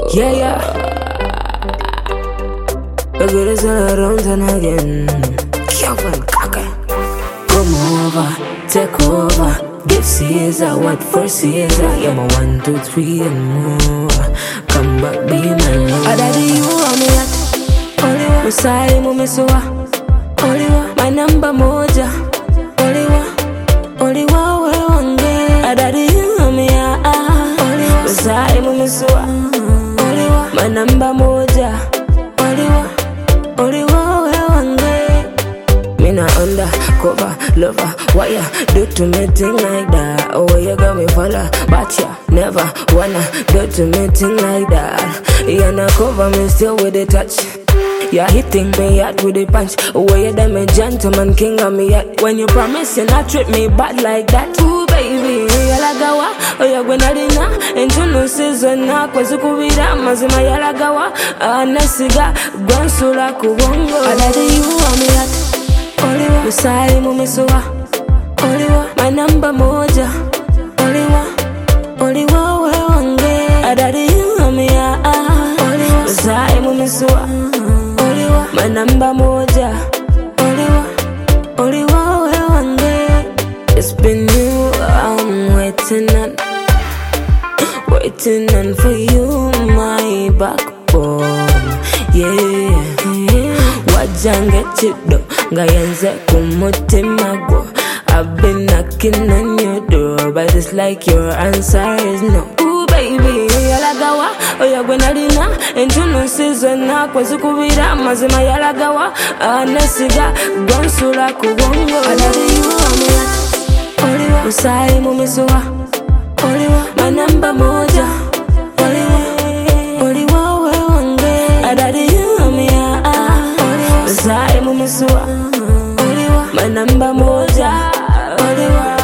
Yeah, yeah. The good is all around and again. Kevin Kaka. Come over, take over. Give Caesar what for Caesar. You're my 1, 2, 3 and more. Come back, be my love. Adadi, you are me at Oliwa. Musai mumesoa Oliwa. My number moja Oliwa. Oliwa we wange. Adadi, you are me at Oliwa. Musai mumesoa Oliwa. My number moja Oliwa. Oliwa we wange. Me na undercover lover. Why you do to me thing like that? Oh, you got me follow, but you never wanna do to me thing like that. You not cover me still with the touch. You're hitting me out with the punch. Oh, you damn a gentleman king of me out. When you promise you not treat me bad like that. Ooh, baby, yalagawa. Oh, you're gonna dinner. And you know season na kwa zukubira. Mazima yalagawa. Nasiga, gwansula kubongo. Alade you want me at Oliwa. Musai mumesoa Oliwa. My number moja Oliwa. Oliwa we wange. Adadi you want me at Oliwa. Musai mumesoa Oliwa. My number moja Oliwa. Oliwa we wange. It's been you I'm waiting on for you, my backbone. Yeah. Wajange chido ngayenze kumutima gwo. I've been knocking on your door, but it's like your answer is no. Ooh, baby, yalagawa. Oh, you're gonna dinner. And you know season na kwa zukubira. Mazima yalagawa. Nasiga, gwansula kubongo. Alade you want me at Oliwa. Musai mumesoa Oliwa. My number moja Oliwa. Oliwa we wange. Adadi you want me at Oliwa. Musai mumesoa Oliwa. My number moja Oliwa.